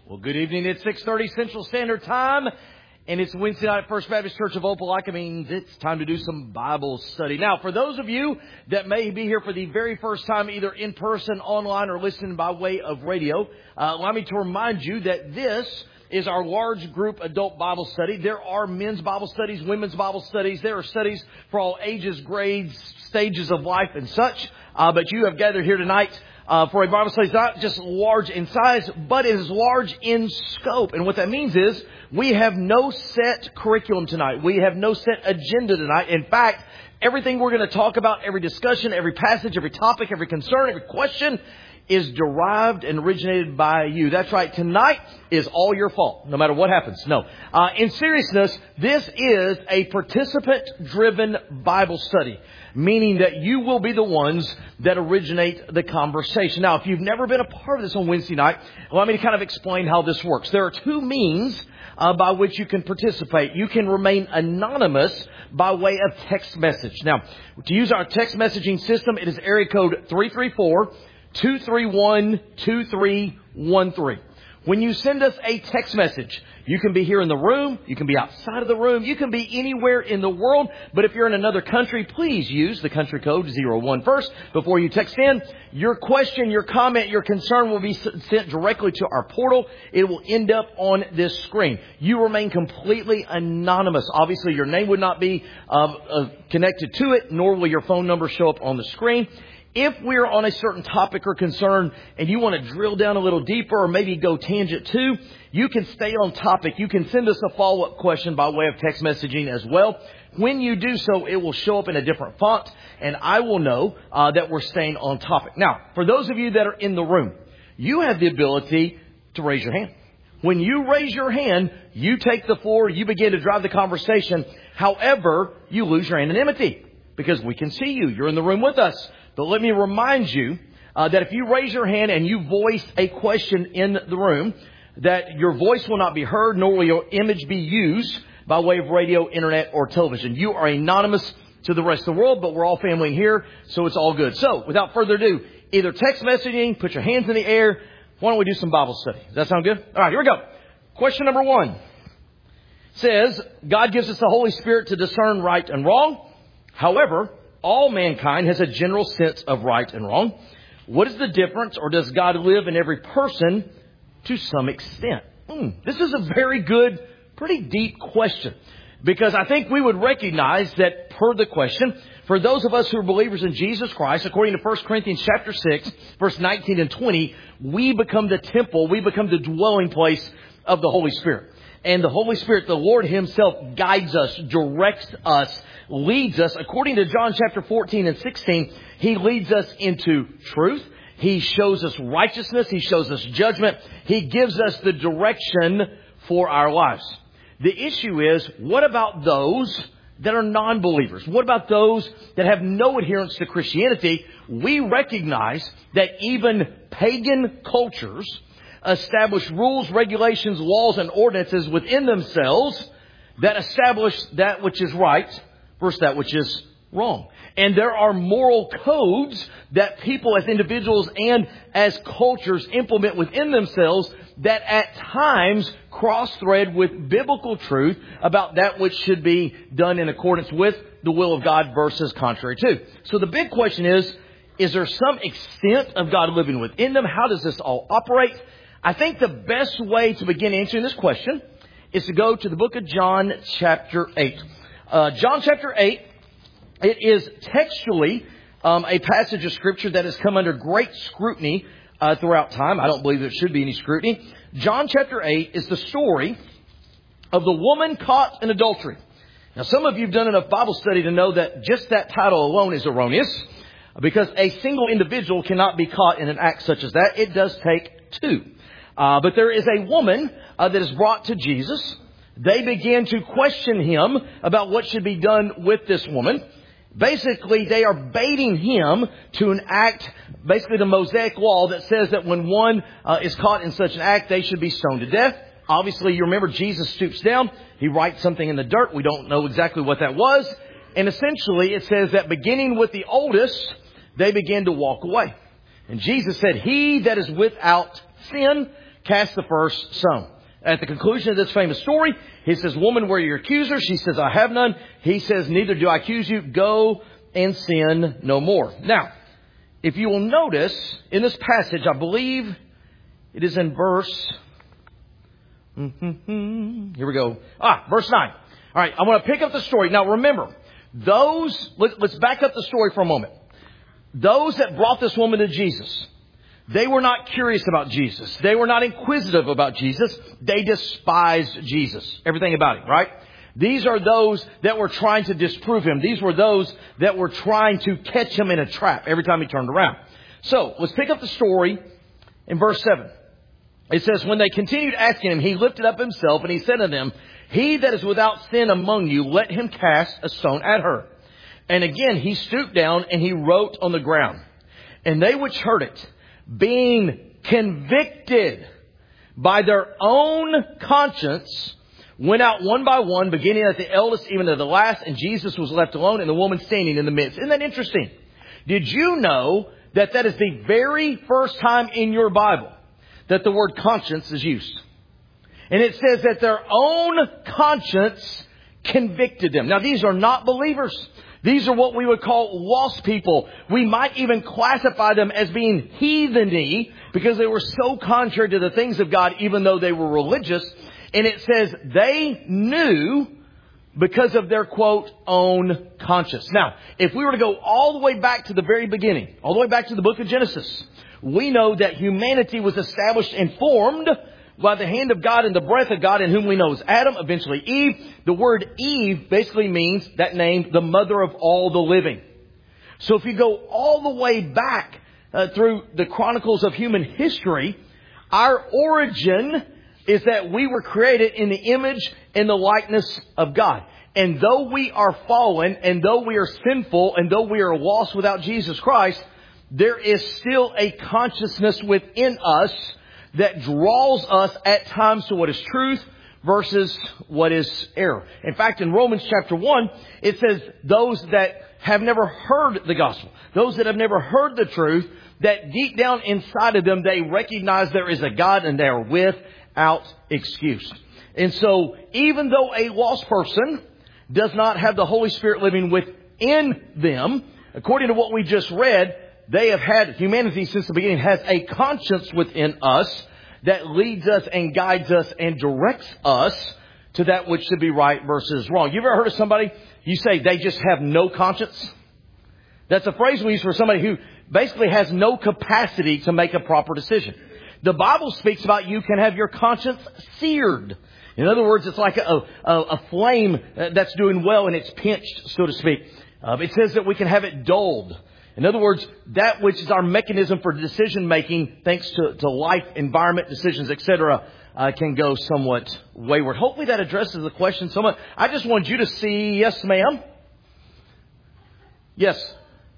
Well, good evening. It's 6:30 Central Standard Time, and it's Wednesday night at First Baptist Church of Opelika. Means it's time to do some Bible study. Now, for those of you that may be here for the very first time, either in person, online, or listening by way of radio, allow me to remind you that this is our large group adult Bible study. There are men's Bible studies, women's Bible studies. There are studies for all ages, grades, stages of life, and such. But you have gathered here tonight for a Bible study. It's not just large in size, but it is large in scope. And what that means is we have no set curriculum tonight. We have no set agenda tonight. In fact, everything we're going to talk about, every discussion, every passage, every topic, every concern, every question is derived and originated by you. That's right. Tonight is all your fault, no matter what happens. No. In seriousness, this is a participant-driven Bible study, meaning that you will be the ones that originate the conversation. Now, if you've never been a part of this on Wednesday night, allow me to kind of explain how this works. There are two means by which you can participate. You can remain anonymous by way of text message. Now, to use our text messaging system, it is area code 334-231-2313. When you send us a text message, you can be here in the room, you can be outside of the room, you can be anywhere in the world. But if you're in another country, please use the country code 01 first before you text in. Your question, your comment, your concern will be sent directly to our portal. It will end up on this screen. You remain completely anonymous. Obviously, your name would not be connected to it, nor will your phone number show up on the screen. If we're on a certain topic or concern and you want to drill down a little deeper or maybe go tangent too, you can stay on topic. You can send us a follow-up question by way of text messaging as well. When you do so, it will show up in a different font, and I will know that we're staying on topic. Now, for those of you that are in the room, you have the ability to raise your hand. When you raise your hand, you take the floor, you begin to drive the conversation. However, you lose your anonymity because we can see you. You're in the room with us. But let me remind you that if you raise your hand and you voice a question in the room, that your voice will not be heard, nor will your image be used by way of radio, internet, or television. You are anonymous to the rest of the world, but we're all family here, so it's all good. So, without further ado, either text messaging, put your hands in the air. Why don't we do some Bible study? Does that sound good? All right, here we go. Question number 1 says, God gives us the Holy Spirit to discern right and wrong. However, all mankind has a general sense of right and wrong. What is the difference, or does God live in every person to some extent? This is a very good, pretty deep question, because I think we would recognize that per the question, for those of us who are believers in Jesus Christ, according to 1 Corinthians chapter 6, verse 19 and 20, we become the temple, we become the dwelling place of the Holy Spirit. And the Holy Spirit, the Lord Himself, guides us, directs us, leads us. According to John chapter 14 and 16, He leads us into truth. He shows us righteousness. He shows us judgment. He gives us the direction for our lives. The issue is, what about those that are non-believers? What about those that have no adherence to Christianity? We recognize that even pagan cultures establish rules, regulations, laws, and ordinances within themselves that establish that which is right versus that which is wrong. And there are moral codes that people as individuals and as cultures implement within themselves that at times cross-thread with biblical truth about that which should be done in accordance with the will of God versus contrary to. So the big question is there some extent of God living within them? How does this all operate? I think the best way to begin answering this question is to go to the book of John chapter 8. John chapter 8, it is textually a passage of Scripture that has come under great scrutiny throughout time. I don't believe there should be any scrutiny. John chapter 8 is the story of the woman caught in adultery. Now, some of you have done enough Bible study to know that just that title alone is erroneous, because a single individual cannot be caught in an act such as that. It does take two. But there is a woman that is brought to Jesus. They begin to question Him about what should be done with this woman. Basically, they are baiting Him to enact basically the Mosaic law that says that when one is caught in such an act, they should be stoned to death. Obviously, you remember Jesus stoops down. He writes something in the dirt. We don't know exactly what that was. And essentially, it says that beginning with the oldest, they began to walk away. And Jesus said, "He that is without sin cast the first stone. At the conclusion of this famous story, he says, woman, where are your accusers? She says, I have none. He says, neither do I accuse you. Go and sin no more. Now, if you will notice in this passage, I believe it is in verse... Here we go. Verse 9. All right, I want to pick up the story. Now remember, let's back up the story for a moment. Those that brought this woman to Jesus, they were not curious about Jesus. They were not inquisitive about Jesus. They despised Jesus. Everything about him, right? These are those that were trying to disprove him. These were those that were trying to catch him in a trap every time he turned around. So let's pick up the story in verse 7. It says, when they continued asking him, he lifted up himself and he said to them, he that is without sin among you, let him cast a stone at her. And again, he stooped down and he wrote on the ground. And they which heard it, being convicted by their own conscience, went out one by one, beginning at the eldest, even to the last, and Jesus was left alone and the woman standing in the midst. Isn't that interesting? Did you know that is the very first time in your Bible that the word conscience is used? And it says that their own conscience convicted them. Now, these are not believers. These are what we would call lost people. We might even classify them as being heatheny because they were so contrary to the things of God, even though they were religious. And it says they knew because of their, quote, own conscience. Now, if we were to go all the way back to the very beginning, all the way back to the book of Genesis, we know that humanity was established and formed by the hand of God and the breath of God, in whom we know as Adam, eventually Eve. The word Eve basically means that name, the mother of all the living. So if you go all the way back through the chronicles of human history, our origin is that we were created in the image and the likeness of God. And though we are fallen, and though we are sinful, and though we are lost without Jesus Christ, there is still a consciousness within us that draws us at times to what is truth versus what is error. In fact, in Romans chapter 1, it says those that have never heard the gospel, those that have never heard the truth, that deep down inside of them, they recognize there is a God and they are without excuse. And so even though a lost person does not have the Holy Spirit living within them, according to what we just read, they have had, humanity since the beginning has a conscience within us that leads us and guides us and directs us to that which should be right versus wrong. You ever heard of somebody, you say they just have no conscience? That's a phrase we use for somebody who basically has no capacity to make a proper decision. The Bible speaks about you can have your conscience seared. In other words, it's like a flame that's doing well and it's pinched, so to speak. It says that we can have it dulled. In other words, that which is our mechanism for decision making, thanks to life, environment, decisions, etc., can go somewhat wayward. Hopefully that addresses the question somewhat. I just want you to see, yes, ma'am. Yes.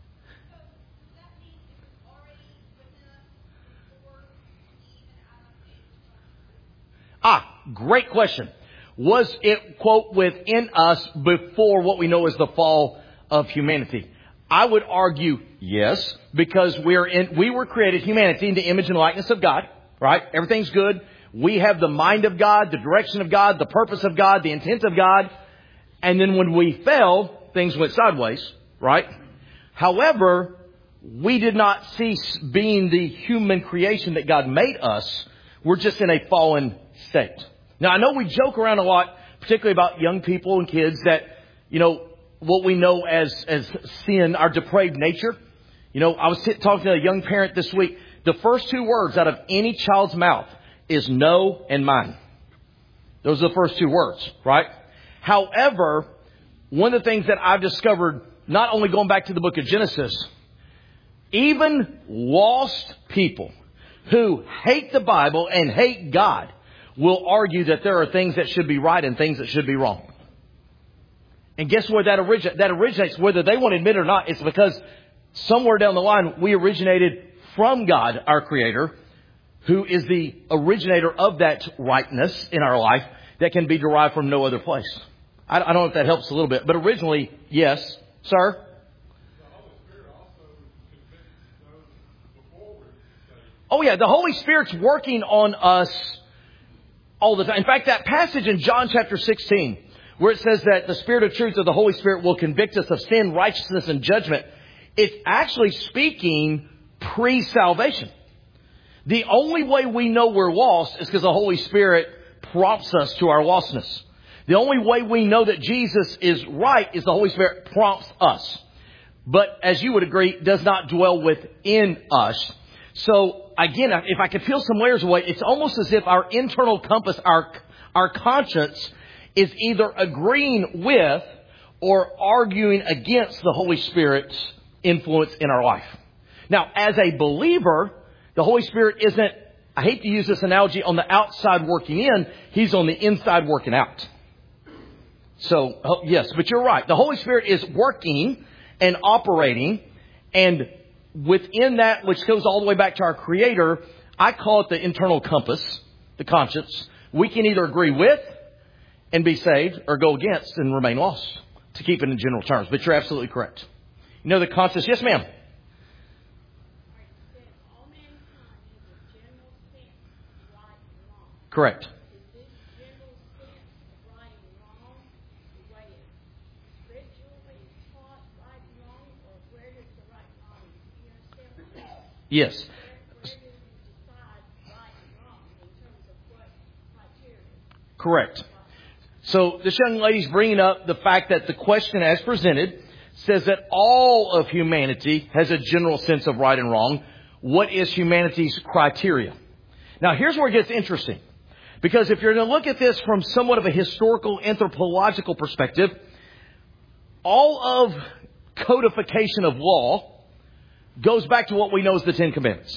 Great question. Was it, quote, within us before what we know as the fall of humanity? I would argue yes, because we were created, humanity, in the image and likeness of God, right? Everything's good. We have the mind of God, the direction of God, the purpose of God, the intent of God. And then when we fell, things went sideways, right? However, we did not cease being the human creation that God made us. We're just in a fallen state. Now, I know we joke around a lot, particularly about young people and kids, that, what we know as sin, our depraved nature. I was talking to a young parent this week. The first two words out of any child's mouth is no and mine. Those are the first two words, right? However, one of the things that I've discovered, not only going back to the book of Genesis, even lost people who hate the Bible and hate God will argue that there are things that should be right and things that should be wrong. And guess where that originates, whether they want to admit it or not, it's because somewhere down the line we originated from God, our Creator, who is the originator of that rightness in our life that can be derived from no other place. I don't know if that helps a little bit, but originally, yes. Sir? Oh yeah, the Holy Spirit's working on us all the time. In fact, that passage in John chapter 16, where it says that the Spirit of truth of the Holy Spirit will convict us of sin, righteousness, and judgment, it's actually speaking pre-salvation. The only way we know we're lost is because the Holy Spirit prompts us to our lostness. The only way we know that Jesus is right is the Holy Spirit prompts us. But as you would agree, does not dwell within us. So again, if I could peel some layers away, it's almost as if our internal compass, our conscience is either agreeing with or arguing against the Holy Spirit's influence in our life. Now, as a believer, the Holy Spirit isn't, I hate to use this analogy, on the outside working in. He's on the inside working out. So, yes, but you're right. The Holy Spirit is working and operating, and within that, which goes all the way back to our Creator, I call it the internal compass, the conscience. We can either agree with and be saved or go against and remain lost, to keep it in general terms. But you're absolutely correct. You know the conscience? Yes, ma'am. Correct. Yes. Correct. So this young lady's bringing up the fact that the question as presented says that all of humanity has a general sense of right and wrong. What is humanity's criteria? Now, here's where it gets interesting. Because if you're going to look at this from somewhat of a historical, anthropological perspective, all of codification of law goes back to what we know as the Ten Commandments.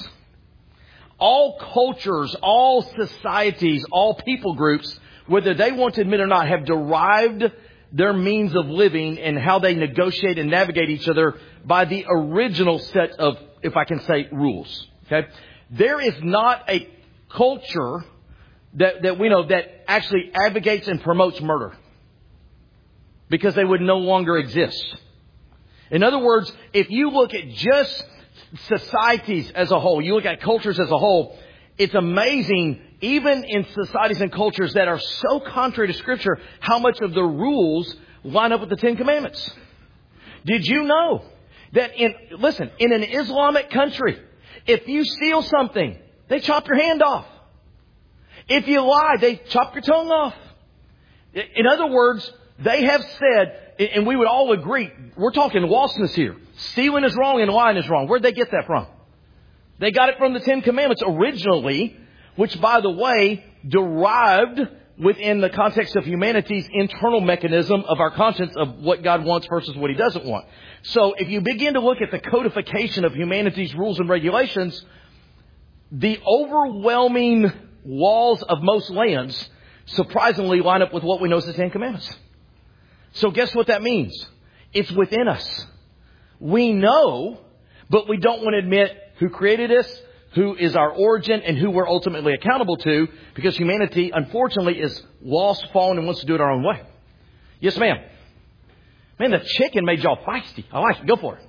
All cultures, all societies, all people groups, whether they want to admit or not, have derived their means of living and how they negotiate and navigate each other by the original set of, if I can say, rules. Okay? There is not a culture that we know that actually advocates and promotes murder, because they would no longer exist. In other words, if you look at just societies as a whole, you look at cultures as a whole, it's amazing, even in societies and cultures that are so contrary to Scripture, how much of the rules line up with the Ten Commandments. Did you know that in an Islamic country, if you steal something, they chop your hand off. If you lie, they chop your tongue off. In other words, they have said, and we would all agree, we're talking lostness here. Stealing is wrong and lying is wrong. Where'd they get that from? They got it from the Ten Commandments originally, which, by the way, derived within the context of humanity's internal mechanism of our conscience of what God wants versus what He doesn't want. So if you begin to look at the codification of humanity's rules and regulations, the overwhelming laws of most lands surprisingly line up with what we know as the Ten Commandments. So guess what that means? It's within us. We know, but we don't want to admit who created us, who is our origin, and who we're ultimately accountable to, because humanity, unfortunately, is lost, fallen, and wants to do it our own way. Yes, ma'am. Man, the chicken made y'all feisty. I like it. Go for it.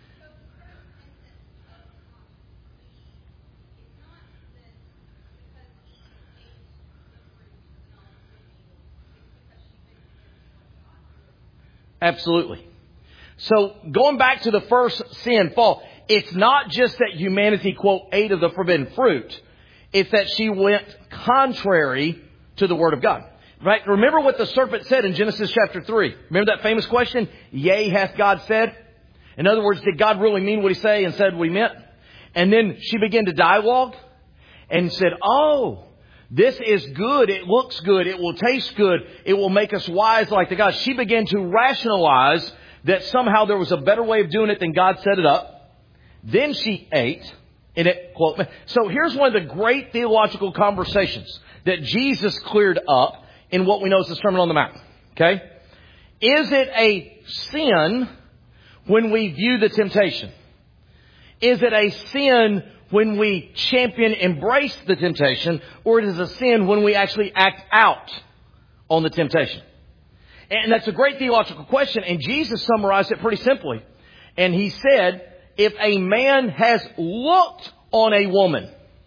Absolutely. So going back to the first sin, fall, it's not just that humanity, quote, ate of the forbidden fruit. It's that she went contrary to the Word of God. Right? Remember what the serpent said in Genesis chapter 3. Remember that famous question? Yea, hath God said? In other words, did God really mean what He said and said what He meant? And then she began to dialogue and said, oh, this is good. It looks good. It will taste good. It will make us wise like the gods. She began to rationalize that somehow there was a better way of doing it than God set it up. Then she ate, and it, quote, so here's one of the great theological conversations that Jesus cleared up in what we know as the Sermon on the Mount. Okay? Is it a sin when we view the temptation? Is it a sin when we champion, embrace the temptation, or it is a sin when we actually act out on the temptation? And that's a great theological question, and Jesus summarized it pretty simply. And He said, if a man has looked on a woman,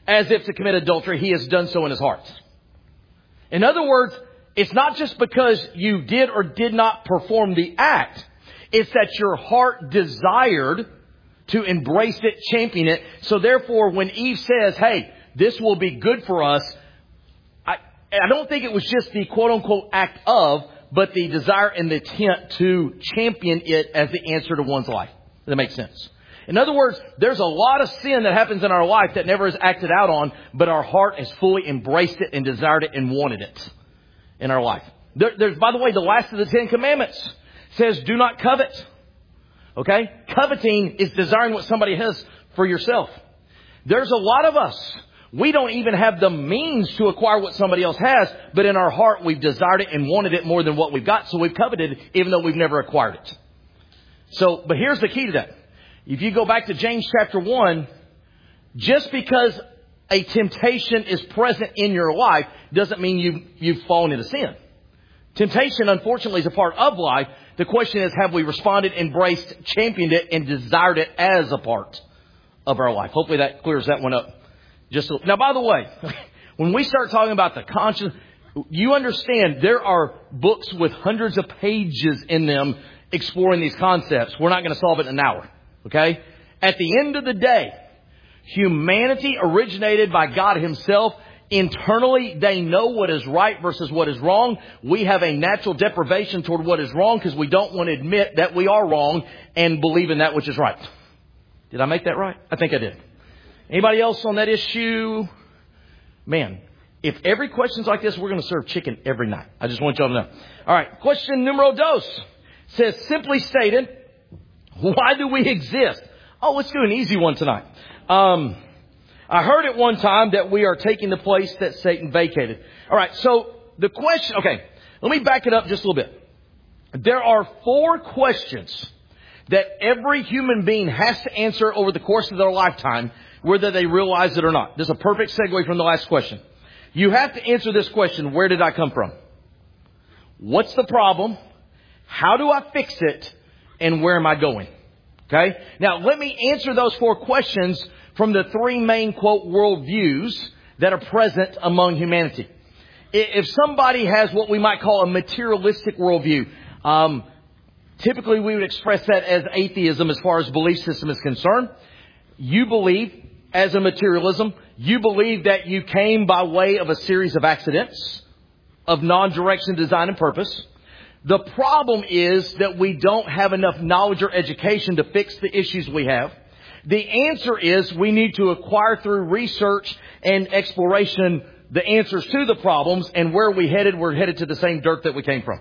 as if to commit adultery, he has done so in his heart. In other words, it's not just because you did or did not perform the act. It's that your heart desired to embrace it, champion it. So therefore, when Eve says, hey, this will be good for us, I don't think it was just the quote-unquote act of, but the desire and the intent to champion it as the answer to one's life. Does that make sense? In other words, there's a lot of sin that happens in our life that never is acted out on, but our heart has fully embraced it and desired it and wanted it in our life. There's, by the way, the last of the 10 Commandments says, do not covet. Okay? Coveting is desiring what somebody has for yourself. There's a lot of us. We don't even have the means to acquire what somebody else has, but in our heart we've desired it and wanted it more than what we've got, so we've coveted even though we've never acquired it. So, but here's the key to that. If you go back to James chapter 1, just because a temptation is present in your life doesn't mean you've fallen into sin. Temptation, unfortunately, is a part of life. The question is, have we responded, embraced, championed it, and desired it as a part of our life? Hopefully that clears that one up. Now, by the way, when we start talking about the conscience, you understand there are books with hundreds of pages in them exploring these concepts. We're not going to solve it in an hour. Okay? At the end of the day, humanity originated by God Himself. Internally, they know what is right versus what is wrong. We have a natural deprivation toward what is wrong because we don't want to admit that we are wrong and believe in that which is right. Did I make that right? I think I did. Anybody else on that issue? Man, if every question's like this, we're going to serve chicken every night. I just want y'all to know. All right. Question numero dos says, simply stated, why do we exist? Oh, let's do an easy one tonight. I heard at one time that we are taking the place that Satan vacated. All right. So the question, okay, let me back it up just a little bit. There are 4 questions that every human being has to answer over the course of their lifetime, whether they realize it or not. This is a perfect segue from the last question. You have to answer this question: where did I come from? What's the problem? How do I fix it? And where am I going? Okay? Now, let me answer those 4 questions from the 3 main, quote, worldviews that are present among humanity. If somebody has what we might call a materialistic worldview, typically we would express that as atheism as far as belief system is concerned. You believe, as a materialism, you believe that you came by way of a series of accidents of non-direction, design, and purpose. The problem is that we don't have enough knowledge or education to fix the issues we have. The answer is we need to acquire through research and exploration the answers to the problems, and where we're headed to the same dirt that we came from.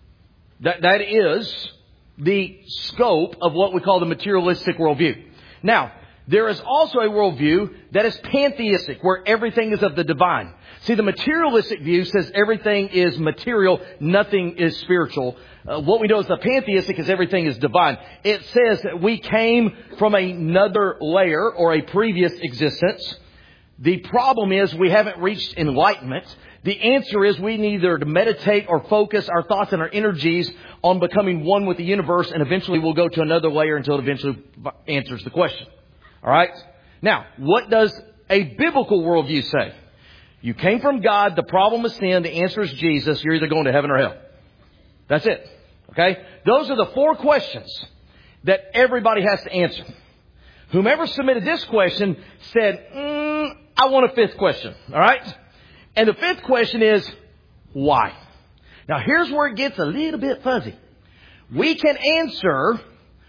That is the scope of what we call the materialistic worldview. Now, there is also a worldview that is pantheistic, where everything is of the divine. See, the materialistic view says everything is material, nothing is spiritual. What we know is the pantheistic is everything is divine. It says that we came from another layer or a previous existence. The problem is we haven't reached enlightenment. The answer is we need either to meditate or focus our thoughts and our energies on becoming one with the universe, and eventually we'll go to another layer until it eventually answers the question. All right? Now, what does a biblical worldview say? You came from God. The problem is sin. The answer is Jesus. You're either going to heaven or hell. That's it. Okay? Those are the 4 questions that everybody has to answer. Whomever submitted this question said, I want a 5th question. All right? And the 5th question is, why? Now, here's where it gets a little bit fuzzy. We can answer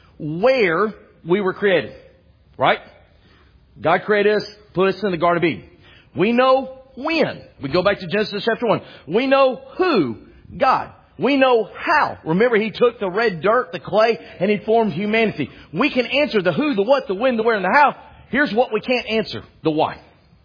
where we were created. Right? God created us, put us in the Garden of Eden. We know when. We go back to Genesis chapter 1. We know who? God. We know how. Remember, He took the red dirt, the clay, and He formed humanity. We can answer the who, the what, the when, the where, and the how. Here's what we can't answer: the why.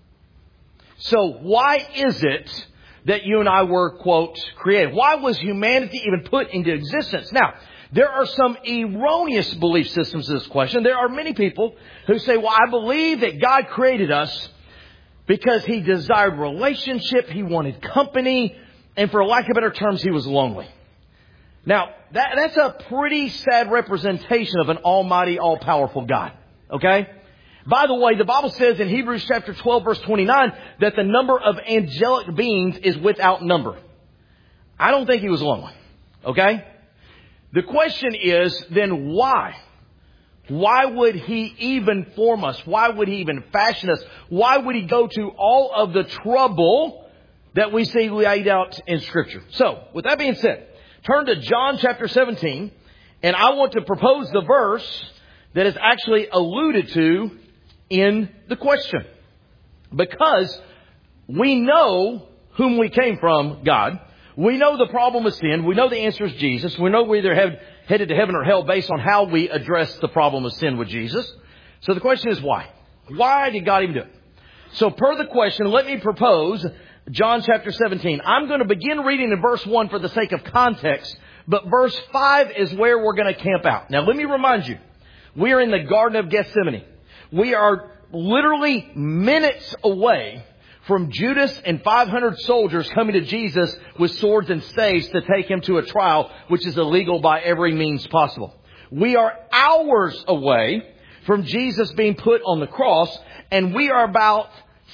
So why is it that you and I were, quote, created? Why was humanity even put into existence? Now, there are some erroneous belief systems to this question. There are many people who say, well, I believe that God created us because He desired relationship, He wanted company, and for lack of better terms, He was lonely. Now, that's a pretty sad representation of an almighty, all-powerful God. Okay? By the way, the Bible says in Hebrews chapter 12 verse 29 that the number of angelic beings is without number. I don't think he was alone. Okay? The question is then why? Why would he even form us? Why would he even fashion us? Why would he go to all of the trouble that we see laid out in Scripture? So, with that being said, turn to John chapter 17, and I want to propose the verse that is actually alluded to in the question. Because we know whom we came from, God. We know the problem of sin. We know the answer is Jesus. We know we're either headed to heaven or hell based on how we address the problem of sin with Jesus. So the question is why? Why did God even do it? So per the question, let me propose John chapter 17. I'm going to begin reading in verse 1 for the sake of context, but verse 5 is where we're going to camp out. Now let me remind you, we are in the Garden of Gethsemane. We are literally minutes away from Judas and 500 soldiers coming to Jesus with swords and staves to take him to a trial, which is illegal by every means possible. We are hours away from Jesus being put on the cross, and we are about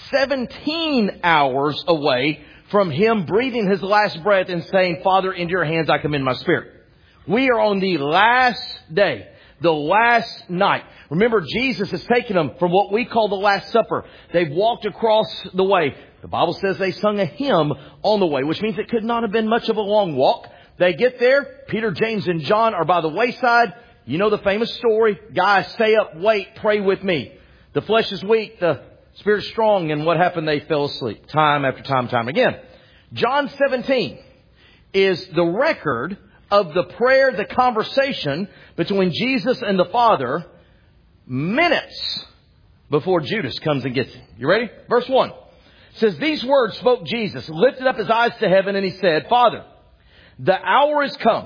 17 hours away from him breathing his last breath and saying, Father, into your hands I commend my spirit. We are on the last day, the last night. Remember, Jesus has taken them from what we call the Last Supper. They've walked across the way. The Bible says they sung a hymn on the way, which means it could not have been much of a long walk. They get there. Peter, James, and John are by the wayside. You know the famous story. Guys, stay up, wait, pray with me. The flesh is weak, the spirit is strong. And what happened? They fell asleep time after time again. John 17 is the record of the prayer, the conversation between Jesus and the Father minutes before Judas comes and gets him. You ready? Verse 1 says, these words spoke Jesus, lifted up his eyes to heaven, and he said, Father, the hour is come.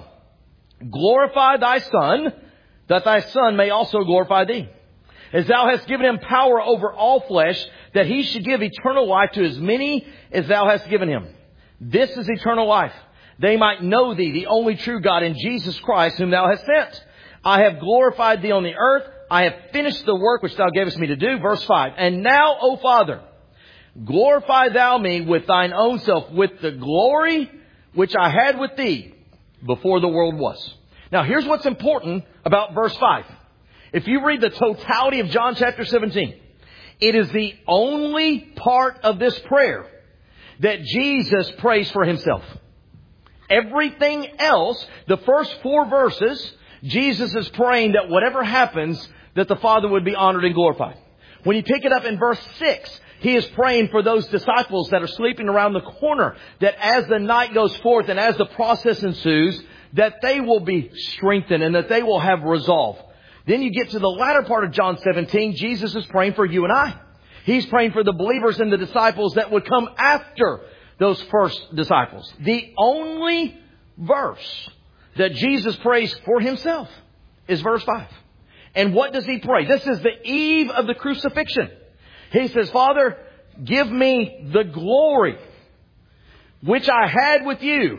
Glorify thy Son, that thy Son may also glorify thee. As thou hast given him power over all flesh, that he should give eternal life to as many as thou hast given him. This is eternal life. They might know thee, the only true God, and Jesus Christ, whom thou hast sent. I have glorified thee on the earth. I have finished the work which thou gavest me to do. Verse 5. And now, O Father, glorify thou me with thine own self, with the glory which I had with thee before the world was. Now, here's what's important about verse 5. If you read the totality of John chapter 17, it is the only part of this prayer that Jesus prays for himself. Everything else, the first 4 verses, Jesus is praying that whatever happens, that the Father would be honored and glorified. When you pick it up in verse 6, he is praying for those disciples that are sleeping around the corner, that as the night goes forth and as the process ensues, that they will be strengthened and that they will have resolve. Then you get to the latter part of John 17, Jesus is praying for you and I. He's praying for the believers and the disciples that would come after those first disciples. The only verse that Jesus prays for himself is verse 5. And what does he pray? This is the eve of the crucifixion. He says, Father, give me the glory which I had with you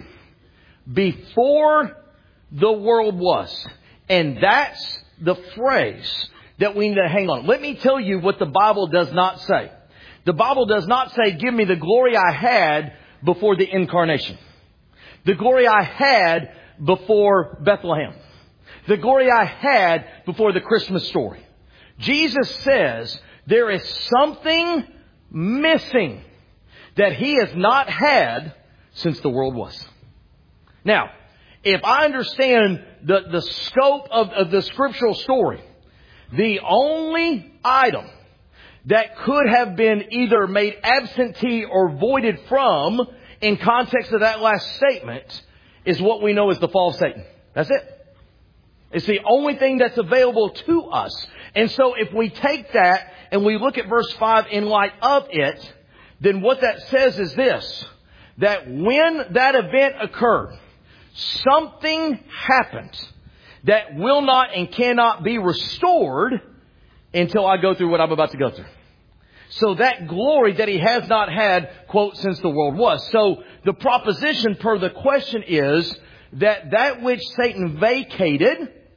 before the world was. And that's the phrase that we need to hang on. Let me tell you what the Bible does not say. The Bible does not say, give me the glory I had before the incarnation. The glory I had before Bethlehem. The glory I had before the Christmas story. Jesus says there is something missing that he has not had since the world was. Now, if I understand the scope of the scriptural story, the only item that could have been either made absentee or voided from in context of that last statement is what we know as the fall of Satan. That's it. It's the only thing that's available to us. And so if we take that and we look at verse 5 in light of it, then what that says is this, that when that event occurred, something happened that will not and cannot be restored until I go through what I'm about to go through. So that glory that he has not had, quote, since the world was. So the proposition per the question is that which Satan vacated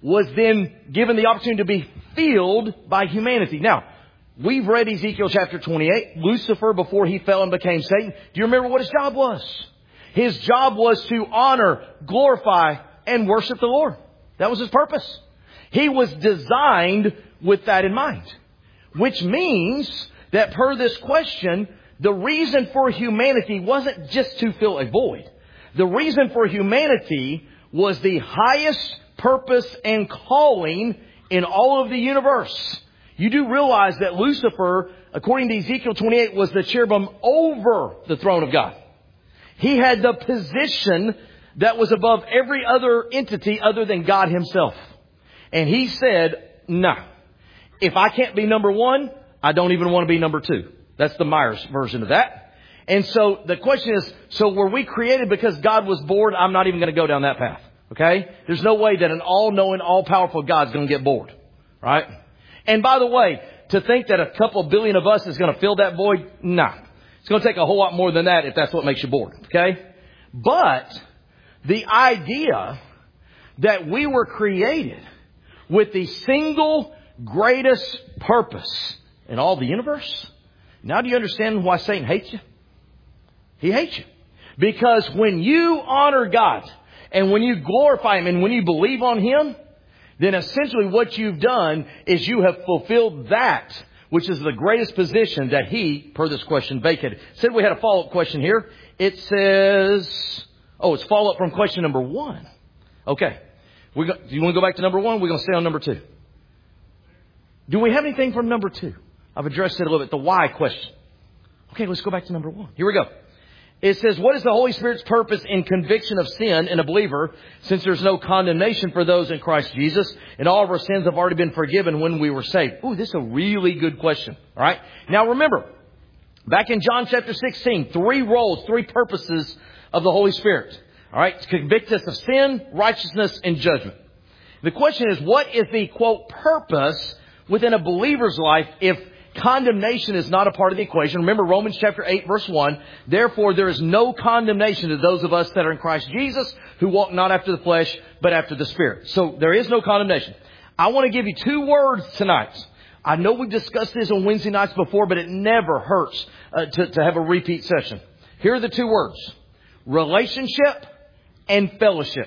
was then given the opportunity to be filled by humanity. Now, we've read Ezekiel chapter 28. Lucifer, before he fell and became Satan, do you remember what his job was? His job was to honor, glorify, and worship the Lord. That was his purpose. He was designed with that in mind. Which means that per this question, the reason for humanity wasn't just to fill a void. The reason for humanity was the highest purpose and calling in all of the universe. You do realize that Lucifer, according to Ezekiel 28, was the cherubim over the throne of God. He had the position that was above every other entity other than God himself. And he said, no, if I can't be number one, I don't even want to be number two. That's the Myers version of that. And so the question is, so were we created because God was bored? I'm not even going to go down that path. Okay? There's no way that an all-knowing, all-powerful God's going to get bored. Right? And by the way, to think that a couple billion of us is going to fill that void, nah. It's going to take a whole lot more than that if that's what makes you bored. Okay? But the idea that we were created with the single greatest purpose in all the universe. Now do you understand why Satan hates you? He hates you. Because when you honor God and when you glorify Him and when you believe on Him, then essentially what you've done is you have fulfilled that which is the greatest position that He, per this question, vacated. Said we had a follow-up question here. It says, it's follow-up from question number 1. Okay. Do you want to go back to number 1? We're going to stay on number 2. Do we have anything from number 2? I've addressed it a little bit, the why question. Okay, let's go back to number 1. Here we go. It says, what is the Holy Spirit's purpose in conviction of sin in a believer, since there's no condemnation for those in Christ Jesus, and all of our sins have already been forgiven when we were saved? Ooh, this is a really good question. All right. Now remember, back in John chapter 16, 3 roles, 3 purposes of the Holy Spirit. All right. To convict us of sin, righteousness, and judgment. The question is, what is the, quote, purpose within a believer's life if condemnation is not a part of the equation? Remember Romans chapter 8 verse 1. Therefore there is no condemnation to those of us that are in Christ Jesus, who walk not after the flesh, but after the Spirit. So there is no condemnation. I want to give you 2 words tonight. I know we've discussed this on Wednesday nights before, but it never hurts to have a repeat session. Here are the 2 words. Relationship and fellowship.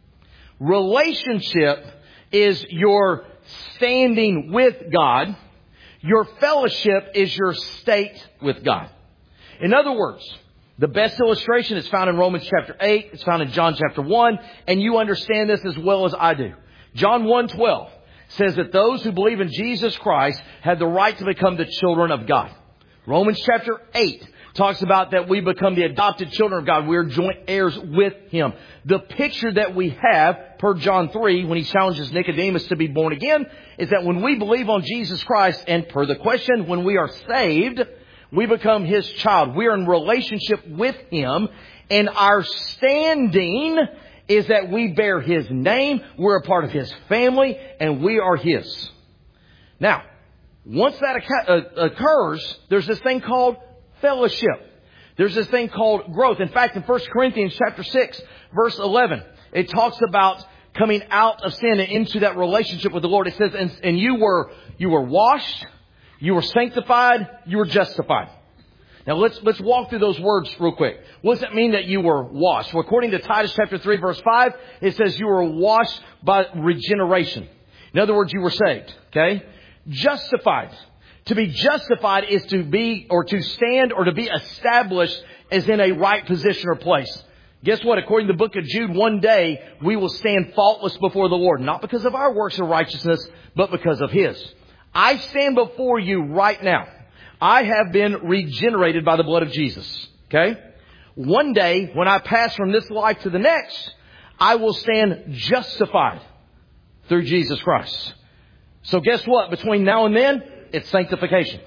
Relationship is your standing with God. Your fellowship is your state with God. In other words, the best illustration is found in Romans chapter 8. It's found in John chapter 1. And you understand this as well as I do. John 1:12 says that those who believe in Jesus Christ have the right to become the children of God. Romans chapter 8 talks about that we become the adopted children of God. We are joint heirs with Him. The picture that we have, per John 3, when he challenges Nicodemus to be born again, is that when we believe on Jesus Christ, and per the question, when we are saved, we become His child. We are in relationship with Him, and our standing is that we bear His name, we're a part of His family, and we are His. Now, once that occurs, there's this thing called fellowship. There's this thing called growth. In fact, in 1 Corinthians chapter 6, verse 11, it talks about coming out of sin and into that relationship with the Lord. It says, and you were washed, you were sanctified, you were justified. Now let's walk through those words real quick. What does it mean that you were washed? Well, according to Titus chapter 3, verse 5, it says you were washed by regeneration. In other words, you were saved. Okay? Justified. To be justified is to be, or to stand, or to be established as in a right position or place. Guess what? According to the book of Jude, one day we will stand faultless before the Lord. Not because of our works of righteousness, but because of His. I stand before you right now. I have been regenerated by the blood of Jesus. Okay? One day, when I pass from this life to the next, I will stand justified through Jesus Christ. So guess what? Between now and then, it's sanctification.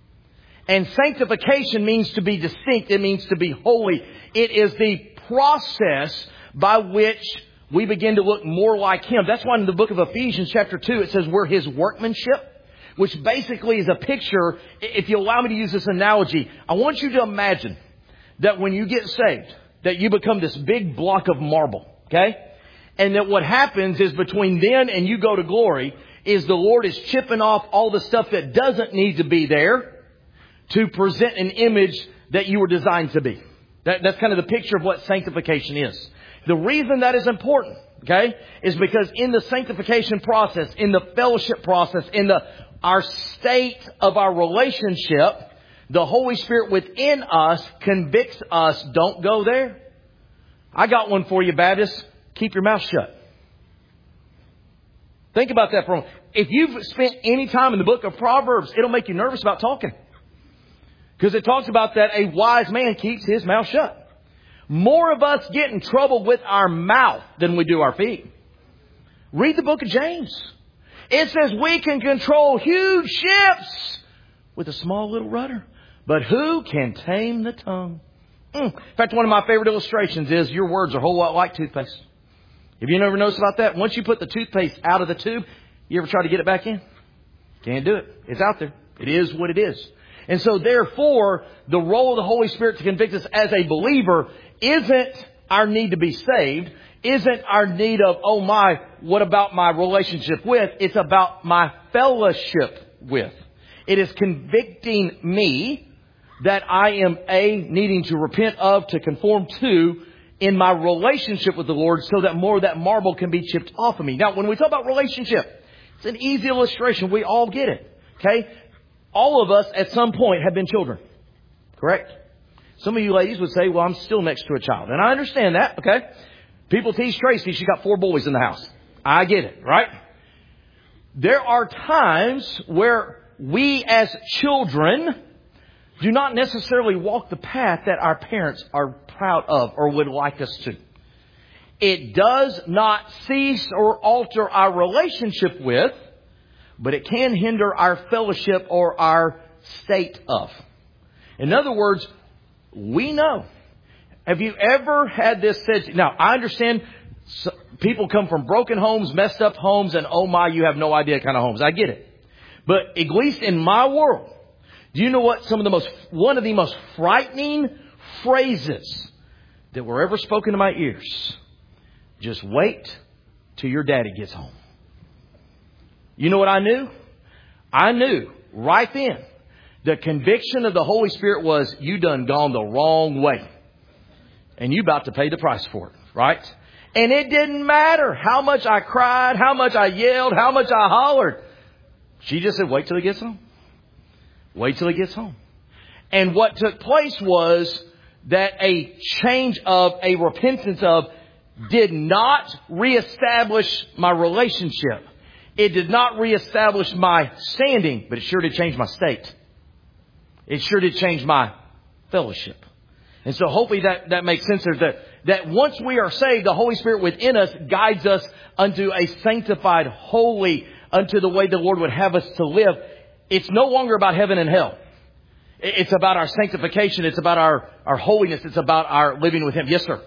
And sanctification means to be distinct. It means to be holy. It is the process by which we begin to look more like Him. That's why in the book of Ephesians chapter 2, it says we're His workmanship, which basically is a picture. If you allow me to use this analogy, I want you to imagine that when you get saved, that you become this big block of marble. Okay? And that what happens is between then and you go to glory is the Lord is chipping off all the stuff that doesn't need to be there to present an image that you were designed to be. That's kind of the picture of what sanctification is. The reason that is important, okay, is because in the sanctification process, in the fellowship process, in our state of our relationship, the Holy Spirit within us convicts us, don't go there. I got one for you, Baptist. Keep your mouth shut. Think about that for a moment. If you've spent any time in the book of Proverbs, it'll make you nervous about talking. Because it talks about that a wise man keeps his mouth shut. More of us get in trouble with our mouth than we do our feet. Read the book of James. It says we can control huge ships with a small little rudder. But who can tame the tongue? In fact, one of my favorite illustrations is your words are a whole lot like toothpaste. Have you never noticed about that? Once you put the toothpaste out of the tube, you ever try to get it back in? Can't do it. It's out there. It is what it is. And so therefore, the role of the Holy Spirit to convict us as a believer isn't our need to be saved, isn't our need of, oh my, what about my relationship with? It's about my fellowship with. It is convicting me that I am needing to repent of, to conform to in my relationship with the Lord so that more of that marble can be chipped off of me. Now, when we talk about relationship, it's an easy illustration. We all get it. Okay? All of us at some point have been children. Correct? Some of you ladies would say, well, I'm still next to a child. And I understand that. Okay? People tease Tracy. She got 4 boys in the house. I get it. Right? There are times where we as children do not necessarily walk the path that our parents are proud of or would like us to. It does not cease or alter our relationship with, but it can hinder our fellowship or our state of. In other words, we know. Have you ever had this said? Now, I understand people come from broken homes, messed up homes, and oh my, you have no idea kind of homes. I get it. But at least in my world, do you know what one of the most frightening phrases that were ever spoken to my ears? Just wait till your daddy gets home. You know what I knew? I knew right then the conviction of the Holy Spirit was you done gone the wrong way. And you about to pay the price for it, right? And it didn't matter how much I cried, how much I yelled, how much I hollered. She just said, wait till he gets home. Wait till he gets home. And what took place was that a change of, a repentance of, did not reestablish my relationship. It did not reestablish my standing, but it sure did change my state. It sure did change my fellowship. And so hopefully that makes sense. That once we are saved, the Holy Spirit within us guides us unto a sanctified, holy, unto the way the Lord would have us to live. It's no longer about heaven and hell. It's about our sanctification. It's about our holiness. It's about our living with Him. Yes, sir.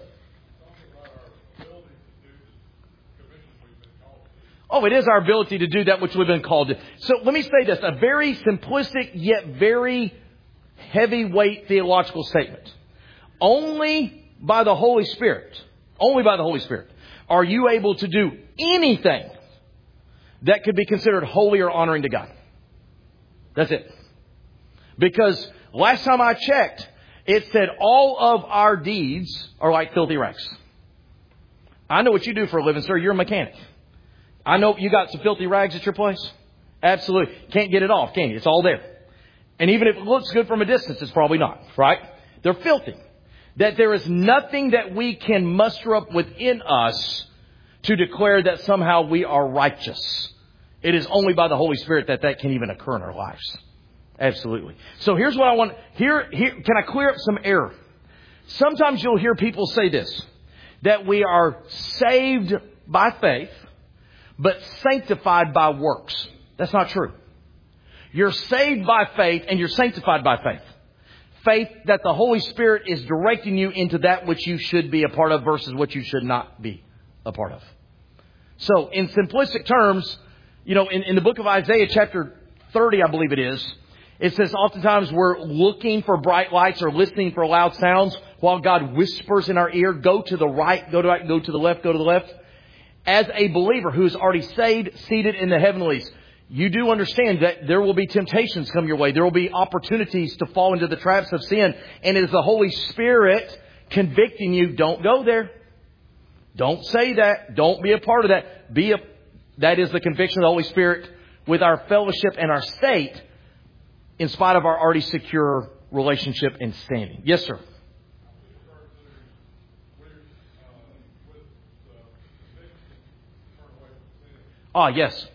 Oh, it is our ability to do that which we've been called to. So let me say this, a very simplistic yet very heavyweight theological statement. Only by the Holy Spirit, are you able to do anything that could be considered holy or honoring to God. That's it. Because last time I checked, it said all of our deeds are like filthy rags. I know what you do for a living, sir. You're a mechanic. I know you got some filthy rags at your place. Absolutely. Can't get it off, can you? It's all there. And even if it looks good from a distance, it's probably not, right? They're filthy. That there is nothing that we can muster up within us to declare that somehow we are righteous. It is only by the Holy Spirit that can even occur in our lives. Absolutely. So here's what I want. Here, can I clear up some error? Sometimes you'll hear people say this, that we are saved by faith, but sanctified by works. That's not true. You're saved by faith and you're sanctified by faith. Faith that the Holy Spirit is directing you into that which you should be a part of versus what you should not be a part of. So in simplistic terms, in the book of Isaiah chapter 30, I believe it is, it says oftentimes we're looking for bright lights or listening for loud sounds while God whispers in our ear, go to the right, go to the left, go to the left. as a believer who's already saved, seated in the heavenlies, you do understand that there will be temptations come your way. There will be opportunities to fall into the traps of sin. And it is the Holy Spirit convicting you. Don't go there. Don't say that. Don't be a part of that. That is the conviction of the Holy Spirit with our fellowship and our state in spite of our already secure relationship and standing. Yes, sir. Yes.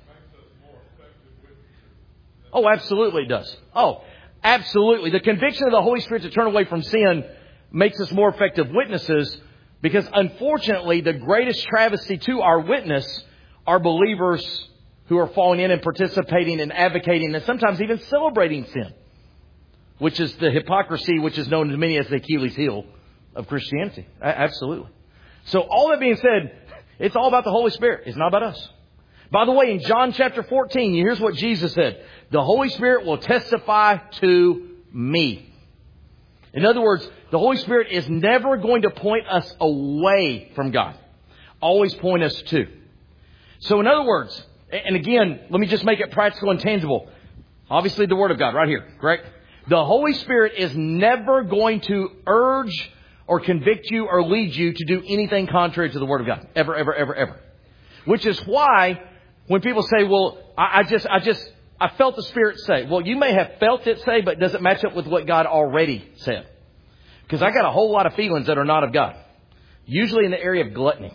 Oh, absolutely it does. Oh, absolutely. The conviction of the Holy Spirit to turn away from sin makes us more effective witnesses because, unfortunately, the greatest travesty to our witness are believers who are falling in and participating and advocating and sometimes even celebrating sin, which is the hypocrisy which is known to many as the Achilles heel of Christianity. Absolutely. So all that being said, it's all about the Holy Spirit. It's not about us. By the way, in John chapter 14, here's what Jesus said. The Holy Spirit will testify to me. In other words, the Holy Spirit is never going to point us away from God. Always point us to. So in other words, and again, let me just make it practical and tangible. Obviously the Word of God right here, correct? The Holy Spirit is never going to urge or convict you or lead you to do anything contrary to the Word of God. Ever, ever, ever, ever. Which is why when people say, well, I felt the Spirit say. Well, you may have felt it say, but does it match up with what God already said? Because I got a whole lot of feelings that are not of God. Usually in the area of gluttony.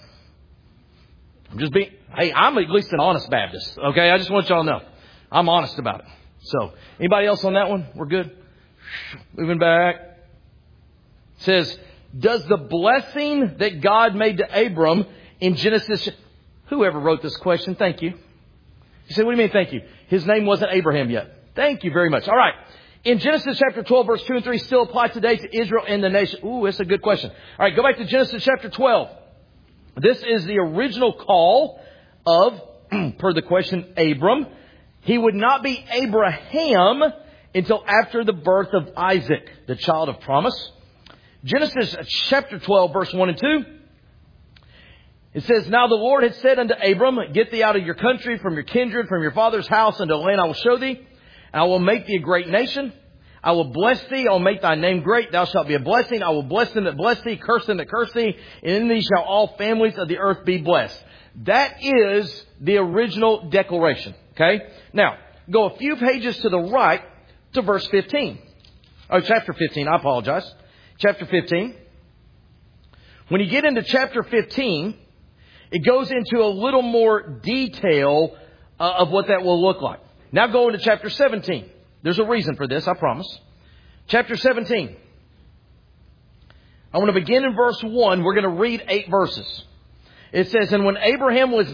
I'm at least an honest Baptist. Okay, I just want y'all to know. I'm honest about it. So, anybody else on that one? We're good? Moving back. It says, does the blessing that God made to Abram in Genesis... Whoever wrote this question, thank you. You say, what do you mean thank you? His name wasn't Abraham yet. Thank you very much. All right. In Genesis chapter 12, verse 2 and 3 still apply today to Israel and the nation. Ooh, that's a good question. All right, go back to Genesis chapter 12. This is the original call of, per the question, Abram. He would not be Abraham until after the birth of Isaac, the child of promise. Genesis chapter 12, verse 1 and 2. It says, now the Lord had said unto Abram, get thee out of your country, from your kindred, from your father's house, unto a land I will show thee. And I will make thee a great nation. I will bless thee. I will make thy name great. Thou shalt be a blessing. I will bless them that bless thee, curse them that curse thee. And in thee shall all families of the earth be blessed. That is the original declaration. Okay? Now, go a few pages to the right to verse 15. Oh, chapter 15. I apologize. Chapter 15. When you get into chapter 15... it goes into a little more detail of what that will look like. Now go into chapter 17. There's a reason for this, I promise. Chapter 17. I want to begin in verse 1. We're going to read 8 verses. It says, and when Abraham was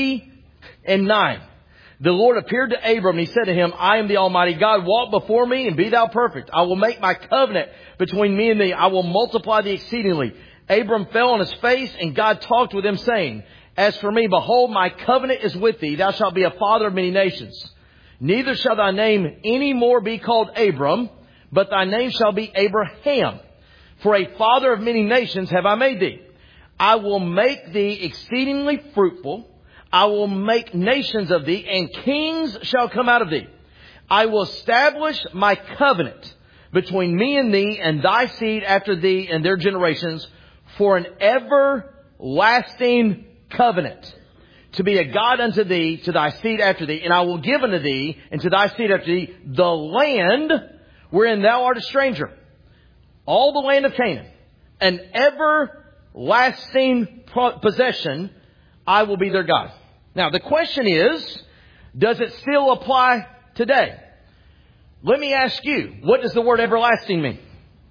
99, the Lord appeared to Abram and he said to him, I am the Almighty God. Walk before me and be thou perfect. I will make my covenant between me and thee. I will multiply thee exceedingly. Abram fell on his face, and God talked with him, saying, as for me, behold, my covenant is with thee. Thou shalt be a father of many nations. Neither shall thy name any more be called Abram, but thy name shall be Abraham. For a father of many nations have I made thee. I will make thee exceedingly fruitful. I will make nations of thee, and kings shall come out of thee. I will establish my covenant between me and thee, and thy seed after thee, and their generations, for an everlasting covenant, to be a God unto thee, to thy seed after thee. And I will give unto thee, and to thy seed after thee, the land wherein thou art a stranger, all the land of Canaan, an everlasting possession. I will be their God. Now, the question is, does it still apply today? Let me ask you, what does the word everlasting mean?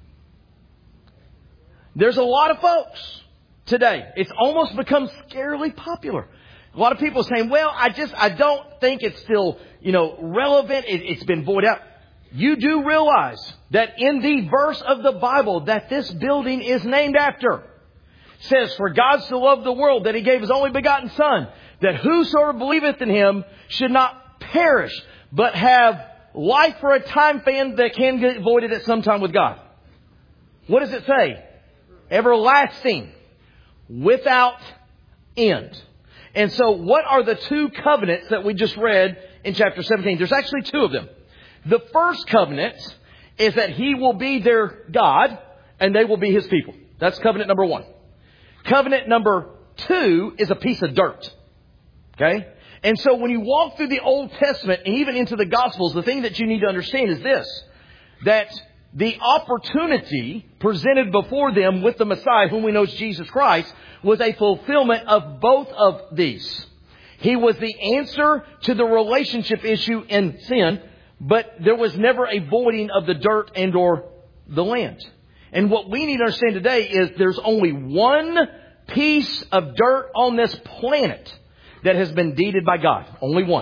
There's a lot of folks today. It's almost become scarily popular. A lot of people are saying, well, I don't think it's still, relevant. It's been void out. You do realize that in the verse of the Bible that this building is named after, it says, for God so loved the world that he gave his only begotten Son, that whosoever believeth in him should not perish, but have life for a time span that can get voided at some time with God. What does it say? Everlasting, without end. And so what are the two covenants that we just read in chapter 17? There's actually two of them. The first covenant is that He will be their God and they will be His people. That's covenant number one. Covenant number two is a piece of dirt. Okay? And so when you walk through the Old Testament and even into the Gospels, the thing that you need to understand is this, that the opportunity presented before them with the Messiah, whom we know as Jesus Christ, was a fulfillment of both of these. He was the answer to the relationship issue in sin, but there was never a voiding of the dirt and or the land. And what we need to understand today is there's only one piece of dirt on this planet that has been deeded by God. Only one.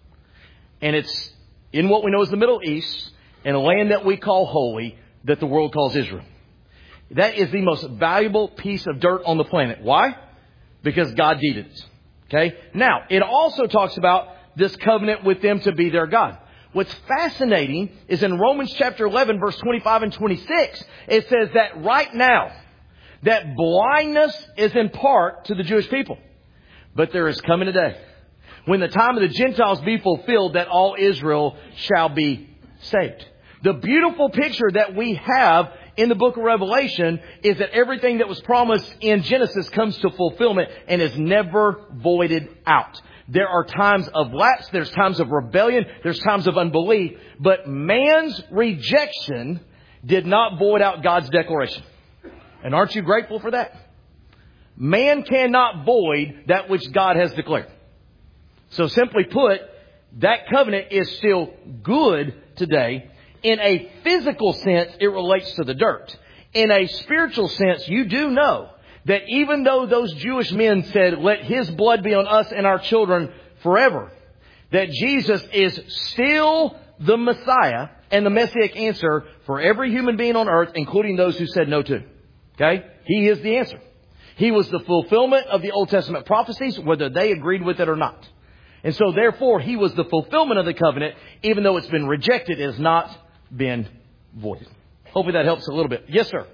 And it's in what we know as the Middle East, in a land that we call holy, that the world calls Israel. That is the most valuable piece of dirt on the planet. Why? Because God deeded it. Okay? Now, it also talks about this covenant with them to be their God. What's fascinating is in Romans chapter 11, verse 25 and 26, it says that right now, that blindness is in part to the Jewish people. But there is coming a day when the time of the Gentiles be fulfilled, that all Israel shall be saved. The beautiful picture that we have in the book of Revelation is that everything that was promised in Genesis comes to fulfillment and is never voided out. There are times of lapse, there's times of rebellion, there's times of unbelief, but man's rejection did not void out God's declaration. And aren't you grateful for that? Man cannot void that which God has declared. So simply put, that covenant is still good today. In a physical sense, it relates to the dirt. In a spiritual sense, you do know that even though those Jewish men said, let His blood be on us and our children forever, that Jesus is still the Messiah and the Messianic answer for every human being on earth, including those who said no to. Okay? He is the answer. He was the fulfillment of the Old Testament prophecies, whether they agreed with it or not. And so therefore, He was the fulfillment of the covenant, even though it's been rejected, it has not been voided. Hopefully that helps a little bit. Yes, sir.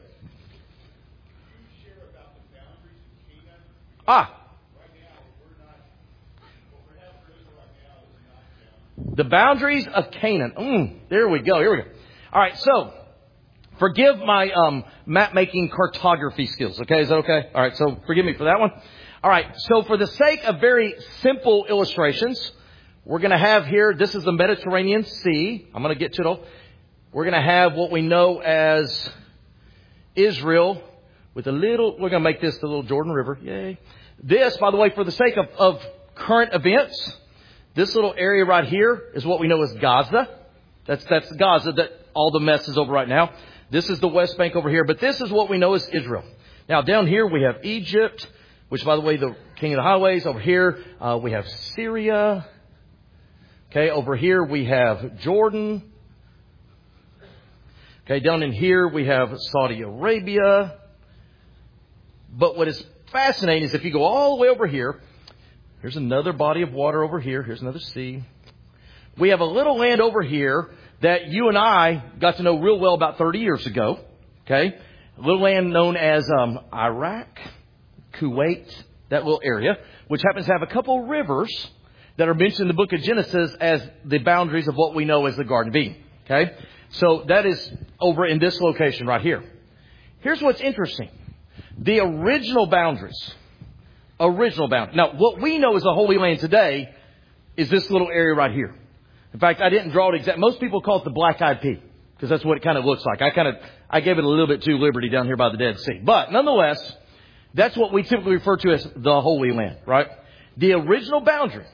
The boundaries of Canaan. There we go. Here we go. All right. So forgive my map making cartography skills. Okay. Is that okay? All right. So forgive me for that one. All right. So for the sake of very simple illustrations, we're going to have here, this is the Mediterranean Sea. I'm going to get to it all. We're going to have what we know as Israel with a little, we're going to make this the little Jordan River. Yay. This, by the way, for the sake of current events, this little area right here is what we know as Gaza. That's Gaza, that all the mess is over right now. This is the West Bank over here, but this is what we know as Israel. Now, down here we have Egypt, which, by the way, the king of the highways. Over here we have Syria. Okay, over here we have Jordan. Okay, down in here we have Saudi Arabia. But what is fascinating is if you go all the way over here, here's another body of water over here. Here's another sea. We have a little land over here that you and I got to know real well about 30 years ago. Okay, a little land known as Iraq, Kuwait, that little area, which happens to have a couple rivers that are mentioned in the book of Genesis as the boundaries of what we know as the Garden of Eden. Okay, so that is over in this location right here. Here's what's interesting. The original boundaries. Now, what we know as the Holy Land today is this little area right here. In fact, I didn't draw it exact. Most people call it the Black-Eyed Pea because that's what it kind of looks like. I gave it a little bit too liberty down here by the Dead Sea. But nonetheless, that's what we typically refer to as the Holy Land, right? The original boundary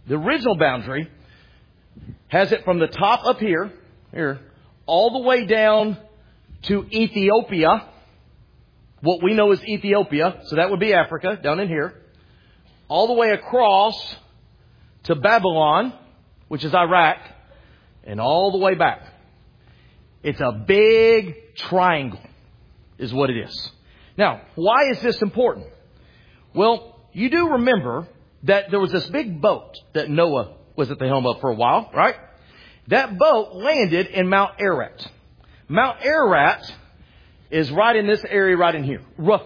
has it from the top up here, all the way down to Ethiopia. What we know as Ethiopia, so that would be Africa, down in here, all the way across to Babylon, which is Iraq, and all the way back. It's a big triangle, is what it is. Now, why is this important? Well, you do remember that there was this big boat that Noah was at the helm of for a while, right? That boat landed in Mount Ararat. Mount Ararat is right in this area right in here, roughly.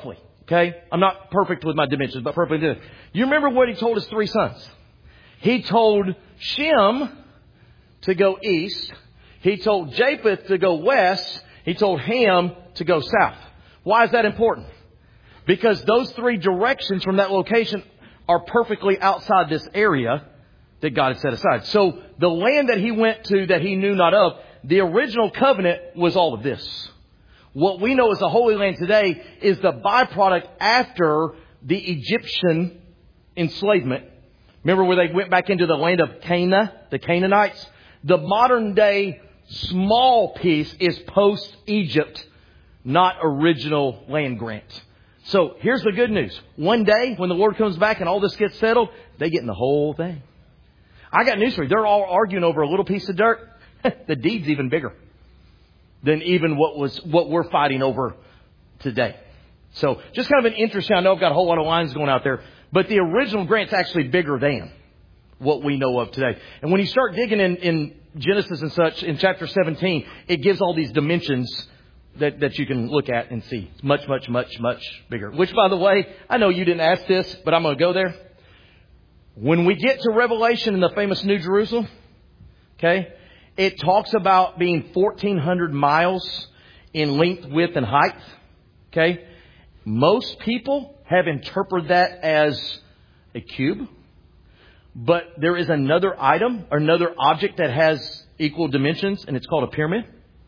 Okay? I'm not perfect with my dimensions, but perfectly good. You remember what he told his 3 sons? He told Shem to go east. He told Japheth to go west. He told Ham to go south. Why is that important? Because those 3 directions from that location are perfectly outside this area that God had set aside. So the land that he went to that he knew not of, the original covenant was all of this. What we know as the Holy Land today is the byproduct after the Egyptian enslavement. Remember where they went back into the land of Canaan, the Canaanites? The modern day small piece is post-Egypt, not original land grant. So here's the good news. One day when the Lord comes back and all this gets settled, they get in the whole thing. I got news for you. They're all arguing over a little piece of dirt. The deed's even bigger than even what we're fighting over today. So just kind of an interesting, I know I've got a whole lot of lines going out there, but the original grant's actually bigger than what we know of today. And when you start digging in Genesis and such, in chapter 17, it gives all these dimensions that you can look at and see. It's much, much, much, much bigger. Which, by the way, I know you didn't ask this, but I'm going to go there. When we get to Revelation in the famous New Jerusalem, okay, it talks about being 1,400 miles in length, width, and height. Okay. Most people have interpreted that as a cube. But there is another item or another object that has equal dimensions, and it's called a pyramid.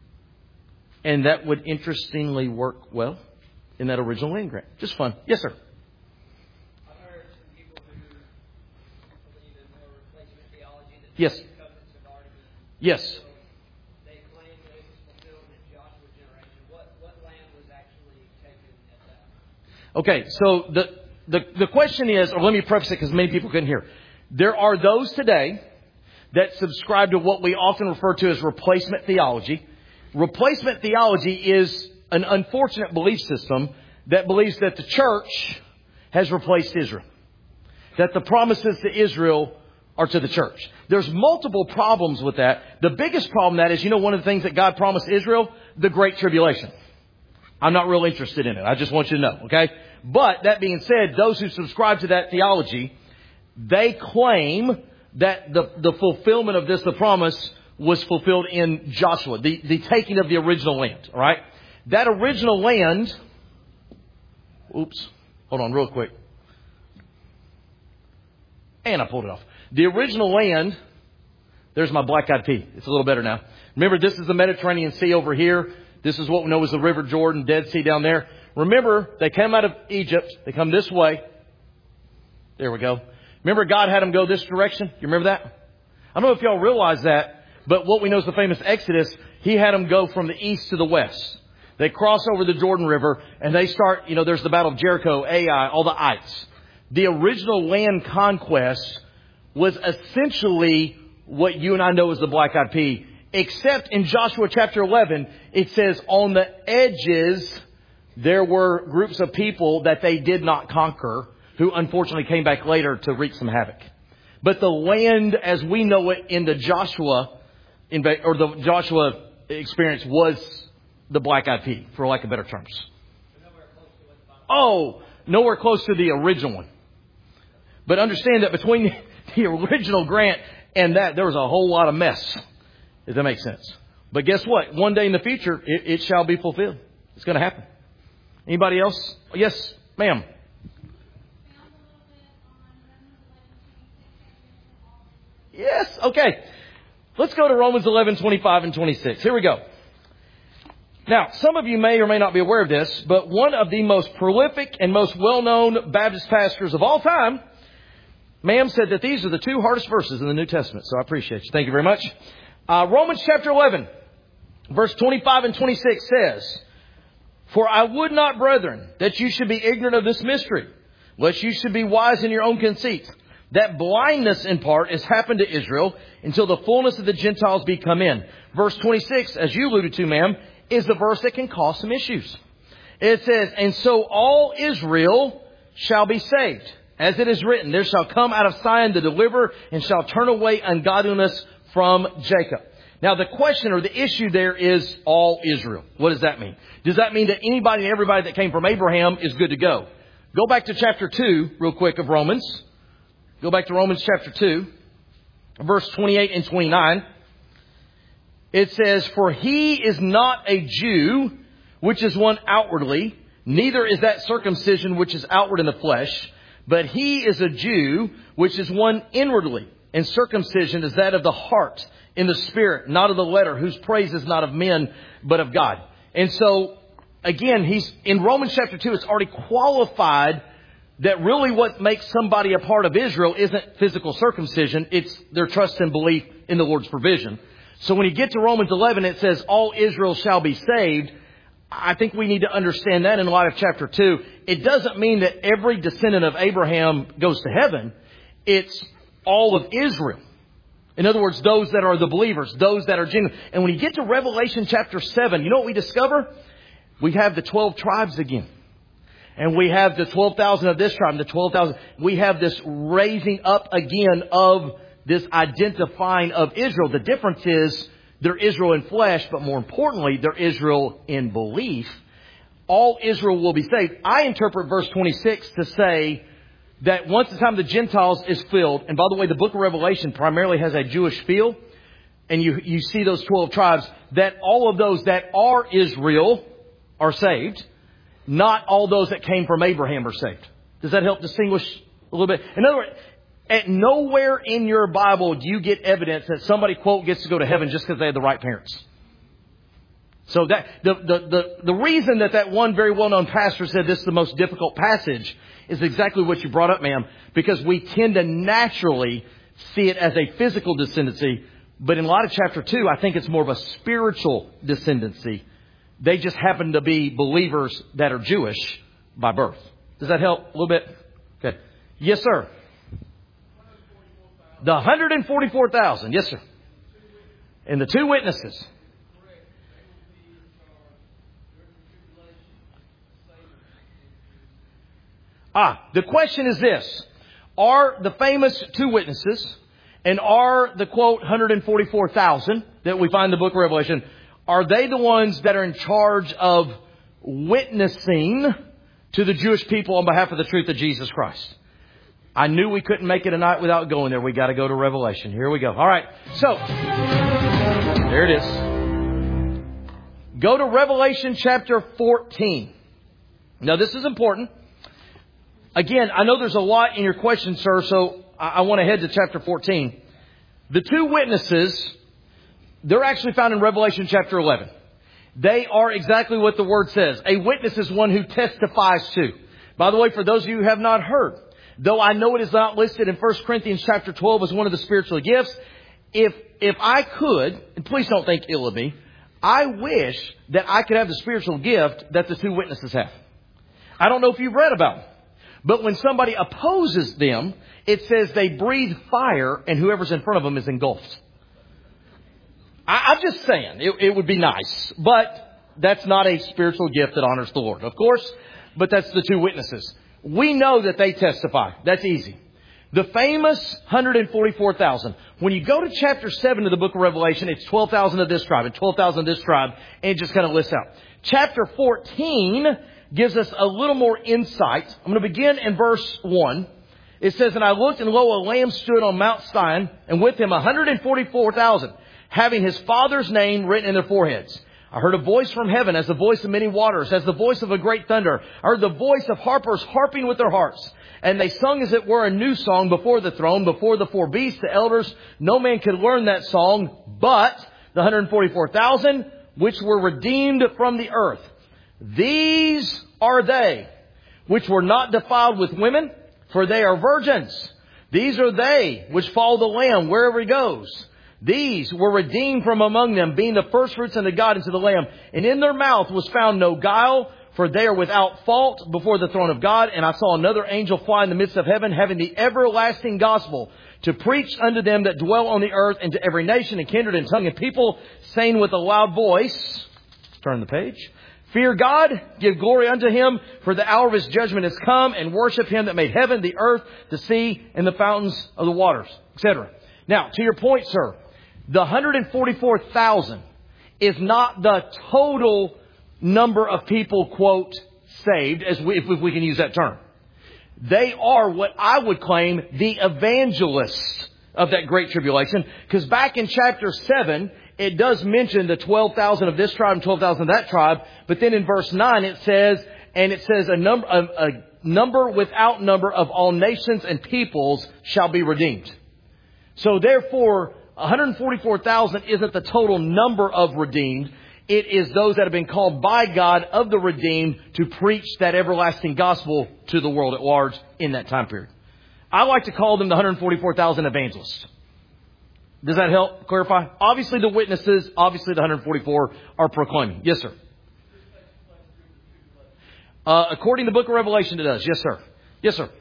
And that would interestingly work well in that original land grant. Just fun. Yes, sir. I've heard some people who believe in more replacement theology that Yes. the covenants have already been Yes. fulfilled. They claim that it was fulfilled in Joshua's generation. What land was actually taken at that? Okay, so the question is, or let me preface it because many people couldn't hear. There are those today that subscribe to what we often refer to as replacement theology. Replacement theology is an unfortunate belief system that believes that the church has replaced Israel. That the promises to Israel are to the church. There's multiple problems with that. The biggest problem that is, one of the things that God promised Israel, the Great Tribulation. I'm not real interested in it. I just want you to know, okay? But that being said, those who subscribe to that theology, they claim that the fulfillment of this, the promise, was fulfilled in Joshua, the taking of the original land, all right? That original land, hold on real quick. And I pulled it off. The original land, there's my black-eyed pea. It's a little better now. Remember, this is the Mediterranean Sea over here. This is what we know as the River Jordan, Dead Sea down there. Remember, they come out of Egypt. They come this way. There we go. Remember, God had them go this direction? You remember that? I don't know if y'all realize that, but what we know is the famous Exodus. He had them go from the east to the west. They cross over the Jordan River, and they start, there's the Battle of Jericho, Ai, all the ites. The original land conquest was essentially what you and I know as the black-eyed pea, except in Joshua chapter 11, it says on the edges there were groups of people that they did not conquer, who unfortunately came back later to wreak some havoc. But the land as we know it in the Joshua experience was the black-eyed pea, for lack of better terms. Nowhere close to the original one. But understand that between the original grant and that, there was a whole lot of mess, if that makes sense. But guess what? One day in the future, it shall be fulfilled. It's going to happen. Anybody else? Yes, ma'am. Yes, okay. Let's go to Romans 11, 25 and 26. Here we go. Now, some of you may or may not be aware of this, but one of the most prolific and most well-known Baptist pastors of all time, ma'am, said that these are the 2 hardest verses in the New Testament. So I appreciate you. Thank you very much. Romans chapter 11, verse 25 and 26 says, "For I would not, brethren, that you should be ignorant of this mystery, lest you should be wise in your own conceit, that blindness in part has happened to Israel until the fullness of the Gentiles be come in." Verse 26, as you alluded to, ma'am, is the verse that can cause some issues. It says, "And so all Israel shall be saved. As it is written, there shall come out of Zion the deliverer and shall turn away ungodliness from Jacob." Now, the question or the issue there is all Israel. What does that mean? Does that mean that anybody and everybody that came from Abraham is good to go? Go back to chapter 2 real quick of Romans. Go back to Romans chapter 2, verse 28 and 29. It says, "For he is not a Jew, which is one outwardly, neither is that circumcision which is outward in the flesh, but he is a Jew, which is one inwardly. And circumcision is that of the heart, in the spirit, not of the letter, whose praise is not of men, but of God." And so, again, he's in Romans chapter 2, it's already qualified that really what makes somebody a part of Israel isn't physical circumcision, it's their trust and belief in the Lord's provision. So when you get to Romans 11, it says, all Israel shall be saved. I think we need to understand that in light of chapter 2. It doesn't mean that every descendant of Abraham goes to heaven. It's all of Israel. In other words, those that are the believers, those that are genuine. And when you get to Revelation chapter 7, you know what we discover? We have the 12 tribes again. And we have the 12,000 of this tribe, the 12,000. We have this raising up again of this identifying of Israel. The difference is they're Israel in flesh, but more importantly, they're Israel in belief. All Israel will be saved. I interpret verse 26 to say that once the time of the Gentiles is filled, and by the way, the book of Revelation primarily has a Jewish feel, and you see those 12 tribes, that all of those that are Israel are saved. Not all those that came from Abraham are saved. Does that help distinguish a little bit? In other words, at nowhere in your Bible do you get evidence that somebody, quote, gets to go to heaven just because they had the right parents. So that the reason that one very well-known pastor said this is the most difficult passage is exactly what you brought up, ma'am, because we tend to naturally see it as a physical descendancy. But in light of chapter 2, I think it's more of a spiritual descendancy. They just happen to be believers that are Jewish by birth. Does that help a little bit? Okay. Yes, sir. The 144,000. Yes, sir. And the two witnesses. The question is this. Are the famous two witnesses and are the, quote, 144,000 that we find in the book of Revelation, are they the ones that are in charge of witnessing to the Jewish people on behalf of the truth of Jesus Christ? I knew we couldn't make it a night without going there. We got to go to Revelation. Here we go. All right. So, there it is. Go to Revelation chapter 14. Now, this is important. Again, I know there's a lot in your question, sir, so I want to head to chapter 14. The two witnesses, they're actually found in Revelation chapter 11. They are exactly what the word says. A witness is one who testifies to. By the way, for those of you who have not heard, though I know it is not listed in 1 Corinthians chapter 12 as one of the spiritual gifts, if I could, and please don't think ill of me, I wish that I could have the spiritual gift that the two witnesses have. I don't know if you've read about them. But when somebody opposes them, it says they breathe fire and whoever's in front of them is engulfed. I'm just saying, it would be nice. But that's not a spiritual gift that honors the Lord, of course. But that's the two witnesses. We know that they testify. That's easy. The famous 144,000. When you go to chapter 7 of the book of Revelation, it's 12,000 of this tribe and 12,000 of this tribe. And it just kind of lists out. Chapter 14 gives us a little more insight. I'm going to begin in verse 1. It says, "And I looked, and lo, a Lamb stood on Mount Zion, and with him 144,000, having his Father's name written in their foreheads. I heard a voice from heaven as the voice of many waters, as the voice of a great thunder. I heard the voice of harpers harping with their harps. And they sung as it were a new song before the throne, before the four beasts, the elders. No man could learn that song, but the 144,000, which were redeemed from the earth. These are they which were not defiled with women, for they are virgins. These are they which follow the Lamb wherever he goes. These were redeemed from among them, being the firstfruits unto God and to the Lamb. And in their mouth was found no guile, for they are without fault before the throne of God. And I saw another angel fly in the midst of heaven, having the everlasting gospel to preach unto them that dwell on the earth, and to every nation and kindred and tongue and people, saying with a loud voice," turn the page, "Fear God, give glory unto him, for the hour of his judgment is come, and worship him that made heaven, the earth, the sea, and the fountains of the waters," etc. Now, to your point, sir, The 144,000 is not the total number of people, quote, saved, if we can use that term. They are what I would claim the evangelists of that great tribulation. Because back in chapter 7, it does mention the 12,000 of this tribe and 12,000 of that tribe. But then in verse 9 it says a number without number of all nations and peoples shall be redeemed. So therefore, 144,000 isn't the total number of redeemed. It is those that have been called by God of the redeemed to preach that everlasting gospel to the world at large in that time period. I like to call them the 144,000 evangelists. Does that help clarify? Obviously the witnesses, obviously the 144 are proclaiming. Yes, sir. According to the book of Revelation, it does. Yes, sir. Yes, sir.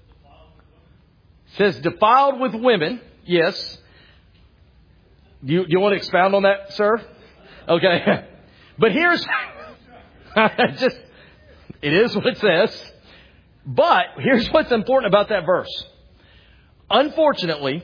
It says defiled with women. Yes. Do you want to expound on that, sir? Okay. But here's, it is what it says. But here's what's important about that verse. Unfortunately,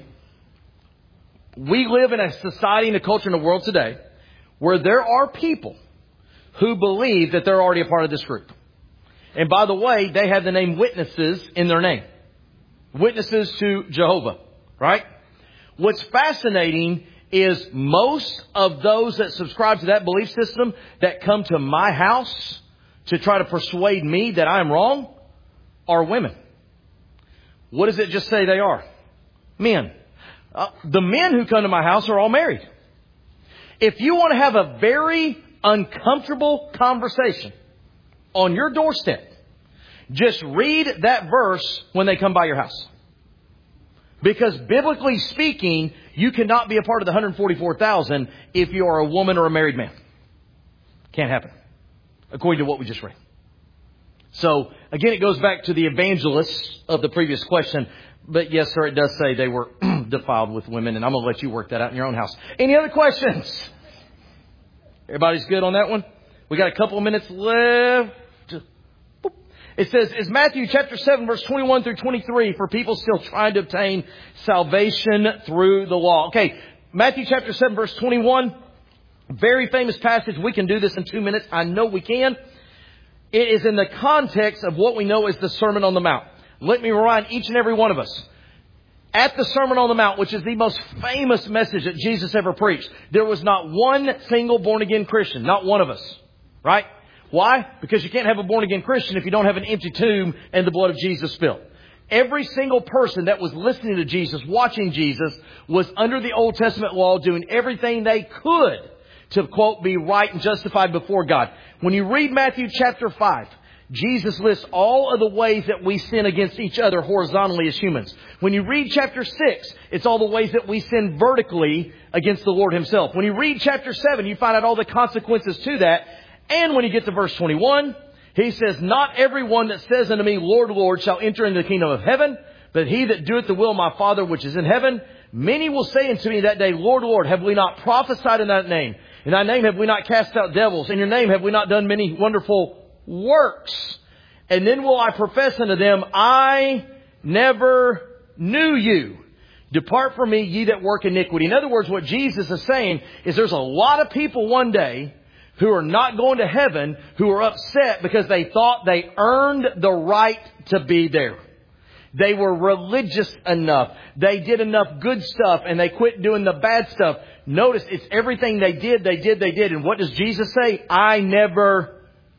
we live in a society and a culture in the world today where there are people who believe that they're already a part of this group. And by the way, they have the name witnesses in their name. Witnesses to Jehovah, right? What's fascinating is most of those that subscribe to that belief system that come to my house to try to persuade me that I'm wrong are women. What does it just say they are? Men. The men who come to my house are all married. If you want to have a very uncomfortable conversation on your doorstep, just read that verse when they come by your house. Because biblically speaking, you cannot be a part of the 144,000 if you are a woman or a married man. Can't happen. According to what we just read. So, again, it goes back to the evangelists of the previous question. But yes, sir, it does say they were defiled with women. And I'm going to let you work that out in your own house. Any other questions? Everybody's good on that one? We got a couple of minutes left. It says, is Matthew chapter 7, verse 21 through 23 for people still trying to obtain salvation through the law. Okay, Matthew chapter 7, verse 21, very famous passage. We can do this in 2 minutes. I know we can. It is in the context of what we know as the Sermon on the Mount. Let me remind each and every one of us. At the Sermon on the Mount, which is the most famous message that Jesus ever preached, there was not one single born-again Christian. Not one of us. Right? Why? Because you can't have a born-again Christian if you don't have an empty tomb and the blood of Jesus spilled. Every single person that was listening to Jesus, watching Jesus, was under the Old Testament law doing everything they could to, quote, be right and justified before God. When you read Matthew chapter 5, Jesus lists all of the ways that we sin against each other horizontally as humans. When you read chapter 6, it's all the ways that we sin vertically against the Lord Himself. When you read chapter 7, you find out all the consequences to that. And when you get to verse 21, He says, not everyone that says unto me, Lord, Lord, shall enter into the kingdom of heaven, but he that doeth the will of my Father which is in heaven. Many will say unto me that day, Lord, Lord, have we not prophesied in that name? In thy name have we not cast out devils? In your name have we not done many wonderful works? And then will I profess unto them, I never knew you. Depart from me, ye that work iniquity. In other words, what Jesus is saying is there's a lot of people one day who are not going to heaven, who are upset because they thought they earned the right to be there. They were religious enough. They did enough good stuff and they quit doing the bad stuff. Notice it's everything they did. And what does Jesus say? I never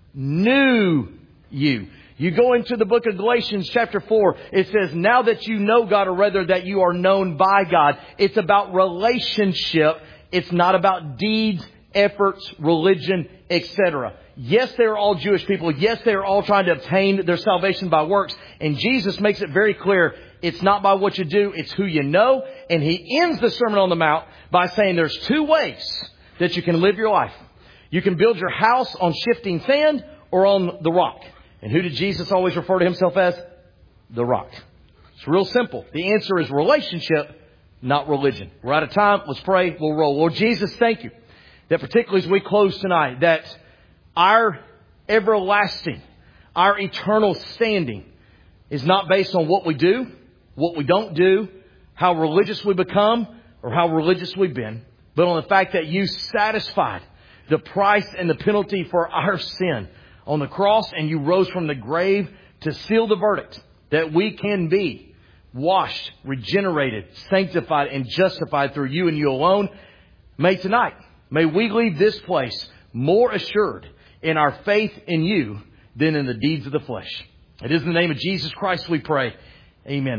knew you. You go into the book of Galatians chapter 4. It says, now that you know God, or rather that you are known by God. It's about relationship. It's not about deeds, efforts, religion, etc. Yes, they're all Jewish people. Yes, they're all trying to obtain their salvation by works. And Jesus makes it very clear, it's not by what you do, it's who you know. And He ends the Sermon on the Mount by saying there's two ways that you can live your life. You can build your house on shifting sand or on the rock. And who did Jesus always refer to Himself as? The rock. It's real simple. The answer is relationship, not religion. We're out of time. Let's pray. We'll roll. Lord Jesus, thank You that particularly as we close tonight, that our everlasting, our eternal standing is not based on what we do, what we don't do, how religious we become, or how religious we've been, but on the fact that you satisfied the price and the penalty for our sin on the cross, and you rose from the grave to seal the verdict that we can be washed, regenerated, sanctified, and justified through you and you alone. May we leave this place more assured in our faith in you than in the deeds of the flesh. It is in the name of Jesus Christ we pray. Amen.